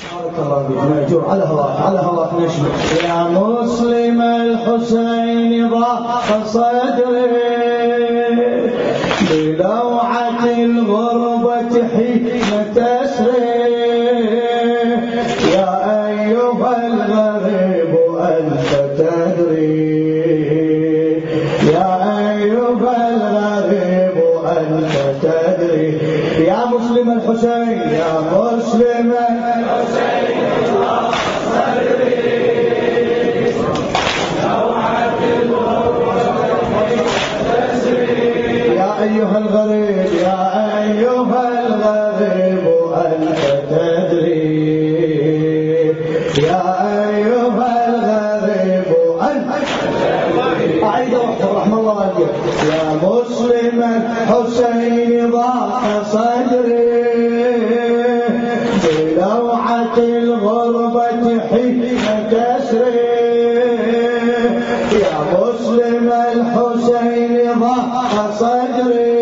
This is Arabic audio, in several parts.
على هواك نشمل. يا مسلم الحسين ضاق صدري بلوعة الغربة حين تسري. يا أيها الغريب أنت تدري، يا أيها الغريب أنت تدري. يا مسلم الحسين، يا مسلم الحسين ضاق صدري بلوعة الغربة تسري. يا أيها الغريب، يا أيها الغريب أنت تدري، يا أيها الغريب أنت تدري. أعيد واحدة رحمة الله عليك. يا مسلم الحسين ضاق صدري بلوعة الغربة حين تسري. يا مسلم الحسين ضاق صدري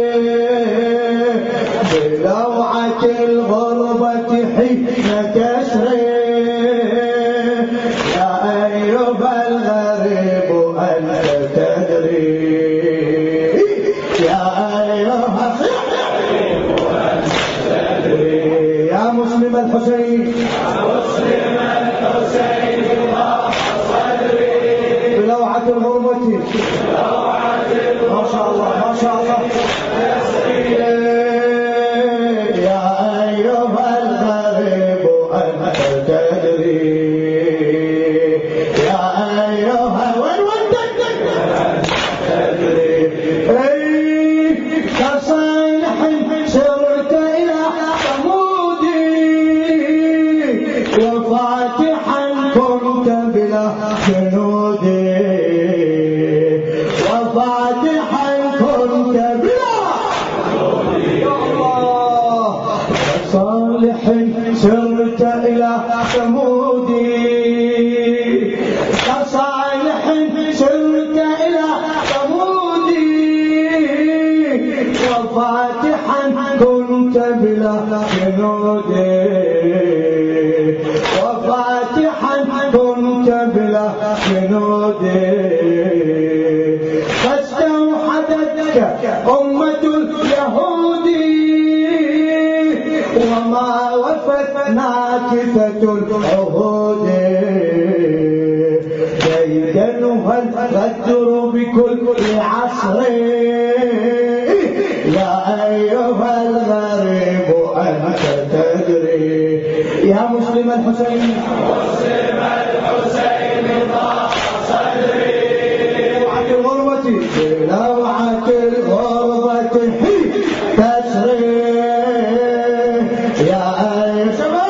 بلوعة الغربة حين تسري. يا أيها الغريب أنت تدري، يا أيها الغريب أنت تدري. يا مسلم الحسين، يا مسلم الحسين ضاق صدري بلوعة الغربة، ما شاء الله ما شاء الله. يا أيها الغريب أنت تدري، يا أيها وين تدري. كصالح سرت إلى ثمودي وفاتحا كنت بلا جنودي، وفاتحا كنت بلا الله. كصالح سرت إلى ثمودي، كصالح سرت إلى ثمودي وفاتحا كنت بلا جنودي، وفاتحا كنت بلا جنودي. فاستوحدتك أمة اليهود وما وفت ناكثة العهود. ديدنها الغدر بكل عصر. يا أيها الغريب أنت تدري. يا مسلم الحسين، مسلم الحسين ضاق صدري بلوعة الغربة، بلوعة الغربة حين تسري. يا أيها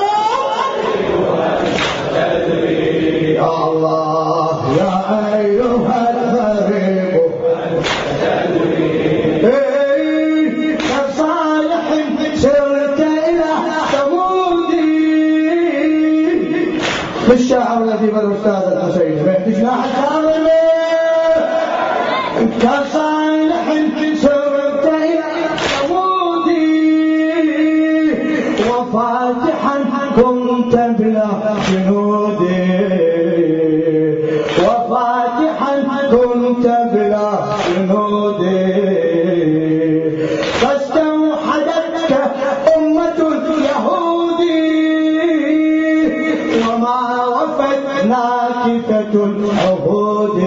تدري. يا الله، يا أيها الغريب تدري. كصالح سرت إلى ثمودي. الشاعر الذي بل أستاذ الحسين مهدي جناح الكاظمي. كصالح سرت إلى ثمودي وفاتحا كنت بلا جنودي، وفاتحا كنت بلا جنودي. فاستوحدتك أمة اليهود وما وفت ناكثة العهود.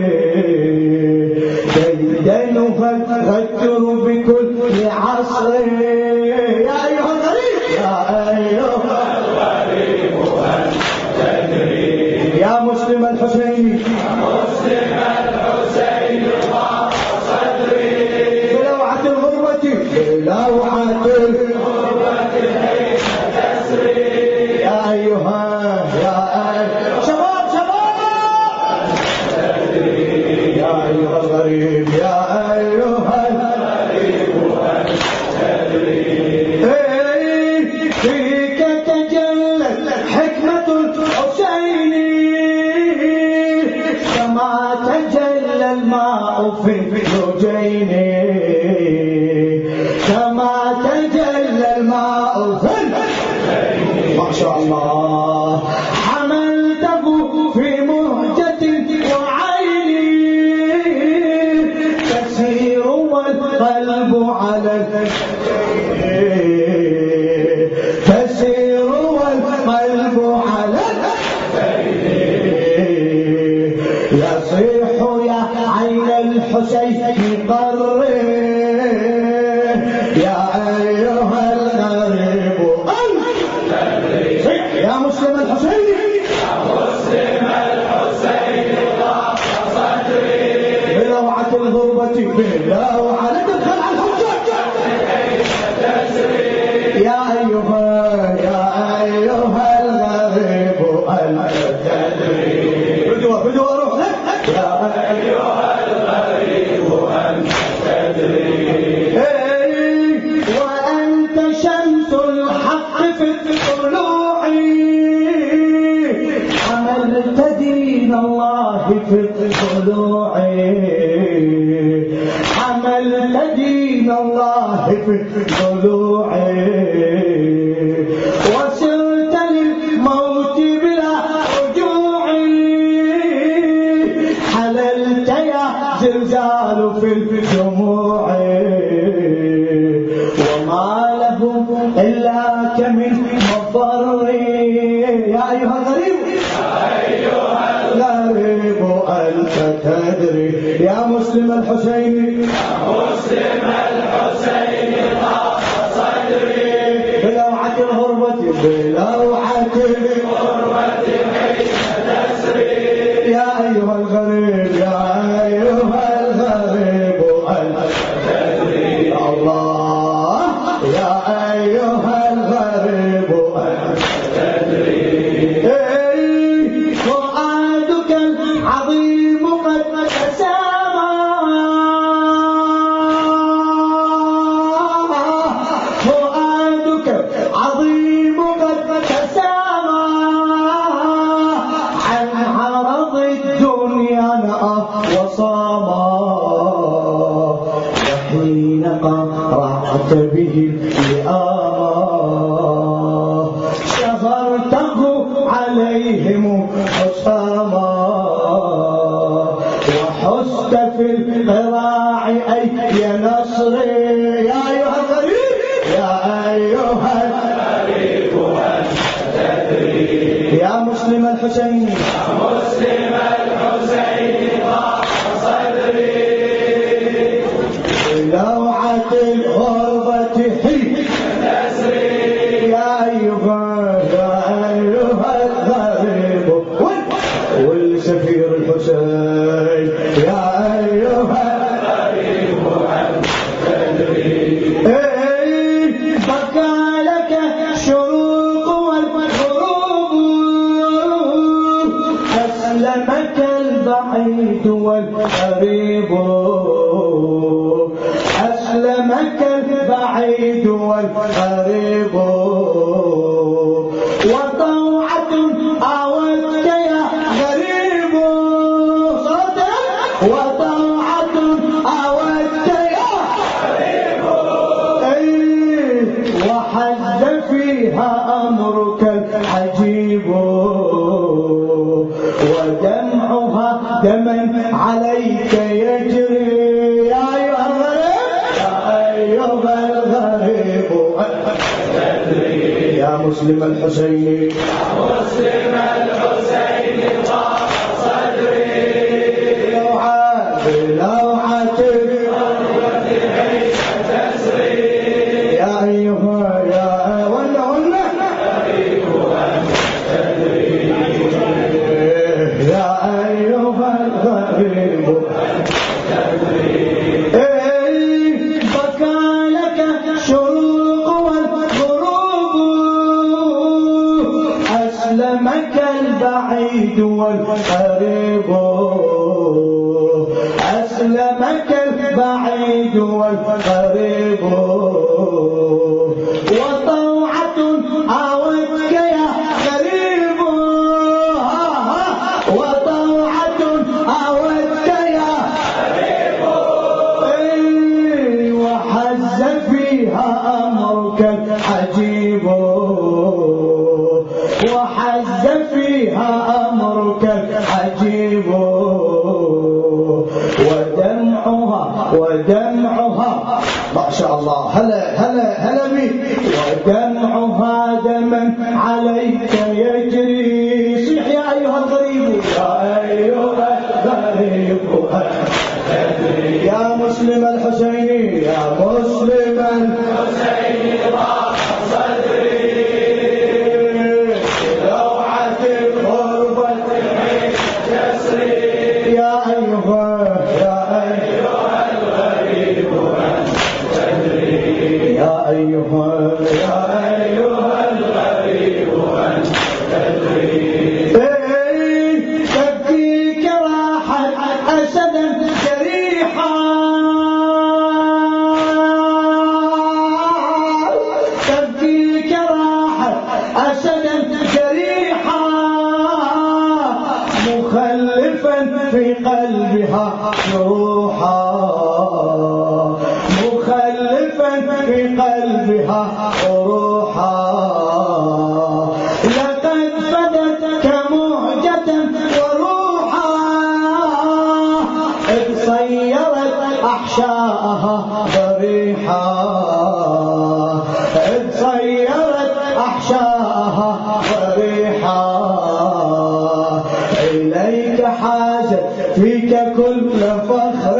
ديدنها الغدر بكل عصر. يا أيها الغريب، يا أيها الغريب أنت تدري. يا مسلم الحسين، مسلم الحسين ضاق صدري بلوعة الغربة، بلوعة الغربة حين تسري. يا أيها شباب يا أيها الغريب، يا أيها الغريب أنت تدري. فيك تجلت حكمة الحسين كما تجلى الماء في الزوجين، كما تجلى الماء في الزوجين. ما شاء الله حملته في مهجة وعيني تسير والقلب على تسير والقلب على يصيح يا عين الحسين قرر يا أيها الغريب يا مسلم الحسين يا مسلم الحسين ضاق صدري بلوعة الغربة بلوعة لا تدخل على الحجاج يا أيها الغريب التدري بدوا أروح لك يا أيها الغريب التدري وأنت شمس الحق في الطلوع حملت دين الله في الطلوع حملت دين الله في الطلوع وسرت للموت بلا رجوع حللت يا زلزال في الجموع وما لهم إلا كمن مضر يا أيها الغريب أنت تدري يا مسلم الحسين يا مسلم الحسين ضاق صدري بلوعة الغربة بلوعة الغربة حين تسري يا أيها الغريب يا أيها الغريب أنت تدري الله يا أيها الغريب أنت تدري فؤادك العظيم قد تسامى فؤادك عظيم قد تسامى عن عرض الدنيا نأى وصاما وحين قرعت به اللئاما شغرته عليهم حساما وحست في القراع أي نصر يا أيها الغريب يا أيها الغريب أنت تدري يا مسلم الحسين يا مسلم الحسين ضاق صدري بلوعة الغربة حين تسري يا أيها الغريب والسفير الحسين يا أيها الغريب أنت تدري بكى لك الشروق والغروب أسلمك البعيد والقريب أسلمك البعيد والقريب وطوعة أودت يا غريب صوتا وطوعة أودت يا غريب وحز فيها أمرك العجيب ودمعها دما عليك يجري يا أيها الغريب يا أيها الغريب يا مسلم الحسين يا مسلم الحسين ضاق صدري بلوعة الغربة حين تسري يا أيها يا غريب أنت تدري يا أيها الغريب أنت تدري بكى لك الشروق والغروب أسلمك البعيد والقريب أسلمك البعيد والقريب وطوعة أودك يا غريب وطوعة أودك يا غريب وحز فيها أمرك العجيب وحز فيها أمرك عجيب ودمعها ما شاء الله هلا بك ودمعها دما عليك يجري صيح يا أيها الغريب يا أيها الغريب يا مسلم الحسيني يا مسلم الحسيني ضاق صدري لوعة الغربة تسري يا أيها الغريب يا أيها الغريب تبكيك راحت أسدا جريحا تبكيك راحت أسدا جريحا مخلفا في قلبها جروحا مخلفا في قلبها روحا لقد فدتك مهجة وروحا إذ صيرت أحشاءها ضريحا إذ صيرت أحشاءها ضريحا إليك حاجت فيك كل فخر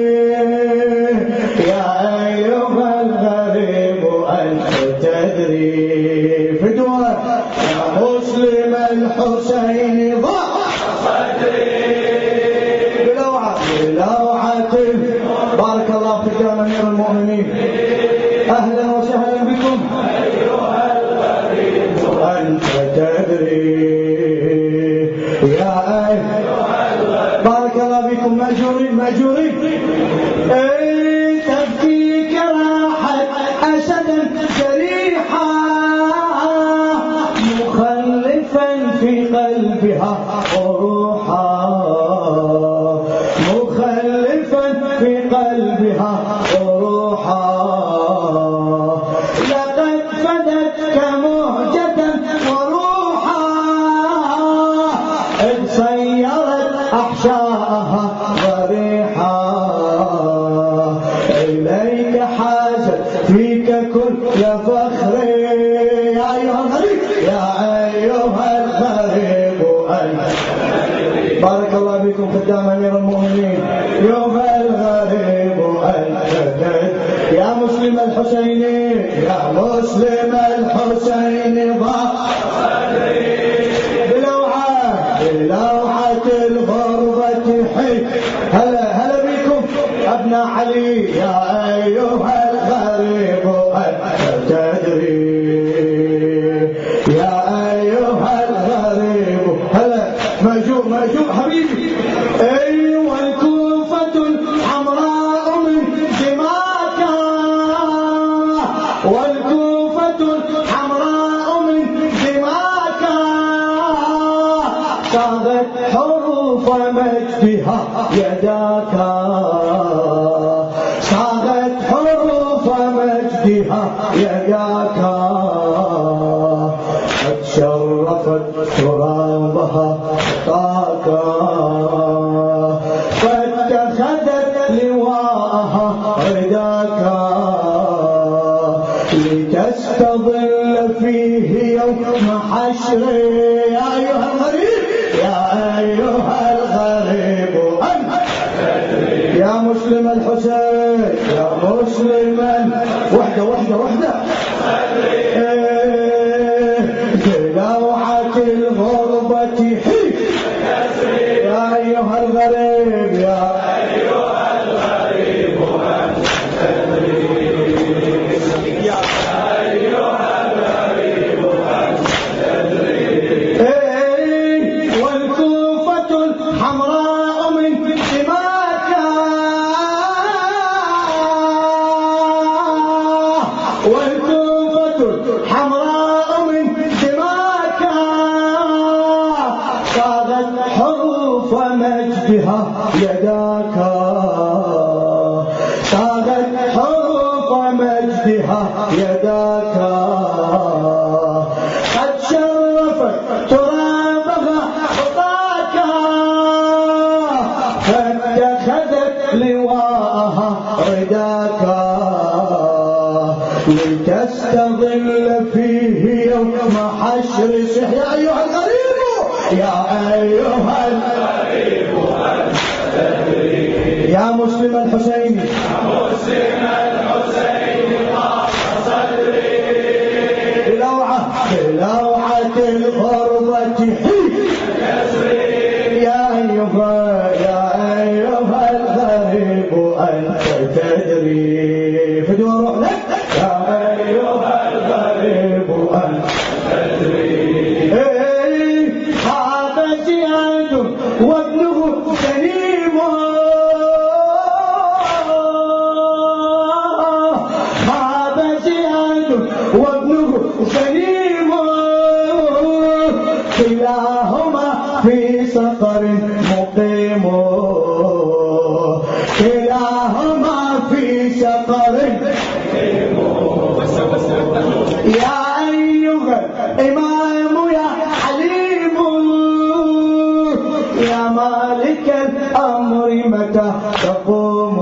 يا أيها الغريب أنت تدري فدوى يا مسلم الحسين ضاق صدري بلوعة بارك الله فيك يا أمير المؤمنين أهلا وسهلا بكم أيها الغريب أنت تدري يا بارك الله بكم مأجورين تبكيك راحت أسدا جريحا مخلفا في قلبها روحا مخلفا في قلبها روحا لقد فدتك مهجة وروحا إذ صيرت أحشاءها ضريحا إليك حاجت فيك كل فخر يا أيها الغريب يا أيها الغريب بارك الله بكم خدام أمير المؤمنين أيها الغريب يا مسلم الحسيني يا مسلم الحسيني ضاق بلوعة الغربة حي هلا بكم أبناء علي يا أيها الغريب أنت تدري يا أيها الغريب هلا مأجور حبيبي أيوة الكوفة الحمراء من دماك والكوفة الحمراء من دماك صاغت حروف مجدها يداك صاغت حروف مجدها يداك قد شرفت ترابها خطاك فاتخذت لواءها رداك لتستظل فيه يوم حشر يا أيها الغريب يا أيها الغريب يا مسلم الحسين يا مسلما وحدة بلوعة الغربة حي يا أيها الغريب يا أيها الغريب والكوفة الحمراء من دماك والكوفة الحمراء من دماك صاغت حروف مجدها يداك صاغت حروف مجدها يداك قد شرفت ترابها خطاك فاتخذت لواءها رداك لتستظل فيه يوم حشر صح يا أيها الغريب يا أيها الغريب يا مسلم الحسين يا مسلم الحسين ضاق صدري بلوعة الغربة حين يسري يا أيها الغريب أنت تدري فدوى روح لك يا أيها الغريب أنت تدري حاب زياد وابنه سليم حاب زياد وابنه سليم كلاهما في سقر مقيم كلاهما في سقر يا أيها الإمام يا حليم يا مالك الأمر متى تقوم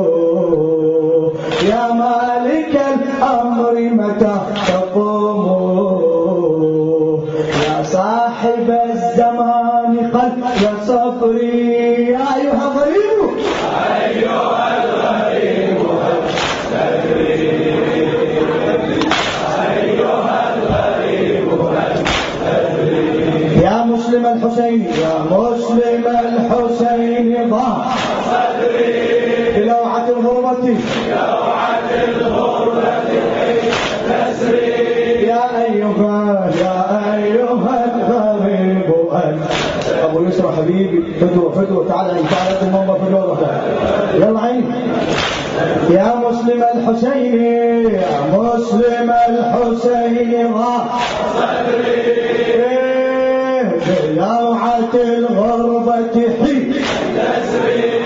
يا مالك الأمر متى تقوم يا صاحب الزمان قد صبري يا أيها الغريب أيها الغريب يا مسلم الحسين يا مسلم الحسين ضاع صدري بلوعة الغربة تسري يا أيها الغريب أبو يسرى حبيبي فدوة تعال تعال المنبر فدوة يلا عيني يا مسلم الحسين يا مسلم الحسين ضاع صدري بلوعة الغربة حين تسري